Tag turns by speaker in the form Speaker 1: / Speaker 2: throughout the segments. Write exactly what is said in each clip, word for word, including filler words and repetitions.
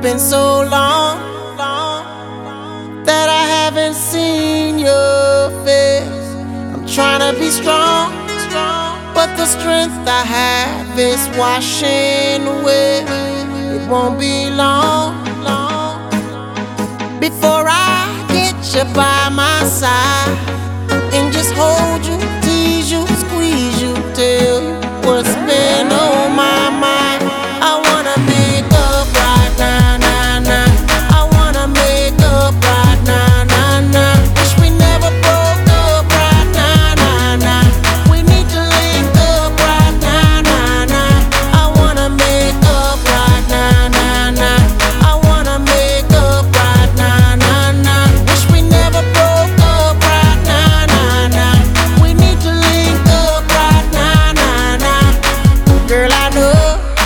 Speaker 1: been so long, long that I haven't seen your face. I'm trying to be strong, strong, but the strength I have is washing away. It won't be long, long before I get you by my side and just hold you, tease you, squeeze you, tell you what's been on my mind. I wanna make up right now, now, now. I wanna make up right now, now, now. Wish we never broke up right now, now, now. We need to link up right now, now, now. I wanna make up right now, now, now. I wanna make up right now, now, now. Wish we never broke up right now, now, now. We need to link up right now, now, now. Girl, I know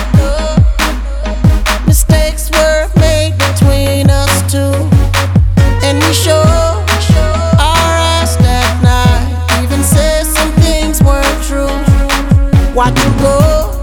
Speaker 1: mistakes were made between us two, and we sure our ass that night. Even said some things weren't true. Watch you go,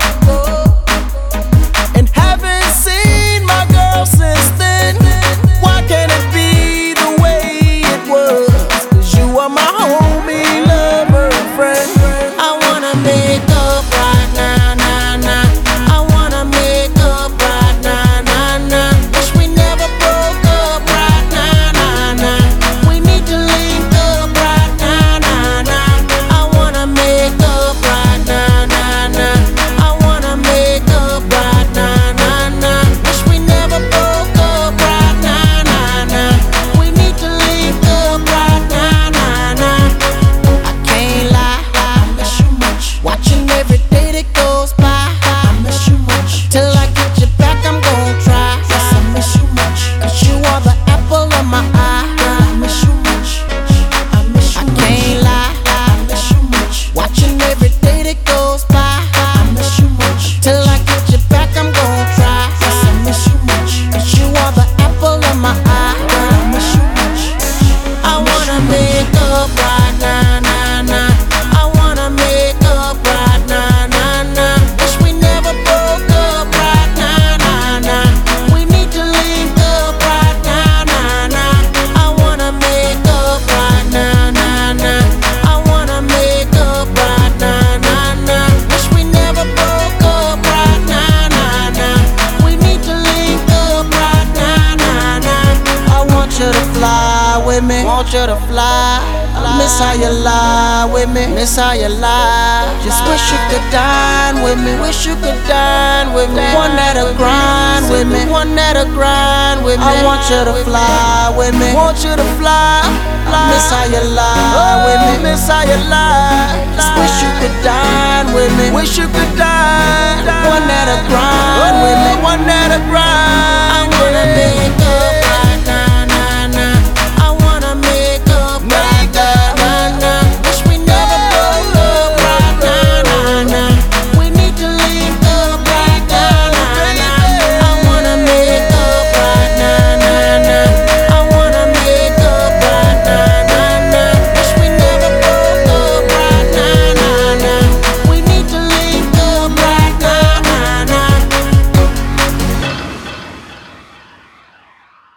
Speaker 1: and haven't seen my girl since then. Why can't it be the way it was? 'Cause you are my homie, lover, and friend. I wanna make up right now, now, now. I wanna make up right now, now, now. Wish we never broke up right now, now, now. We need to link up right now, now, now. I wanna make up right now, now, now. I wanna make up right now, now, now. Wish we never broke up right now, now, now. We need to link up right now, now, now. I can't lie, I miss you much. Watching every day that goes by, I miss you much. Till I get you back, I'm gon' try. Yes, I miss you much. 'Cause you are the apple of my eye. I miss you much. I miss you much. I can't lie, I miss you much. Watching every day that goes by, I miss you much. Till I get you back, I'm gon' try. Yes, I miss you much. 'Cause you are the apple of my eye. I miss you much. I wanna make up right now, now, now. I wanna make up right now, now, now. Wish we never broke up right now, now, now. We need to link up right now, now, now. I wanna make up right now, now, now. I wanna make up right now, now, now. Wish we never broke up right now, now, now. We need to link up right now, now, now. I want you to fly with me, want you to fly. I miss how you lie with me, miss how you lie. Just wish you could dine with me, wish you could dine with me. One that'll grind with me, one that'll grind with me. I want you to fly with me, want you to fly. I miss how you lie with me, miss how you lie. Just wish you could dine with me, wish you could dine. One that'll grind with me, one that'll grind.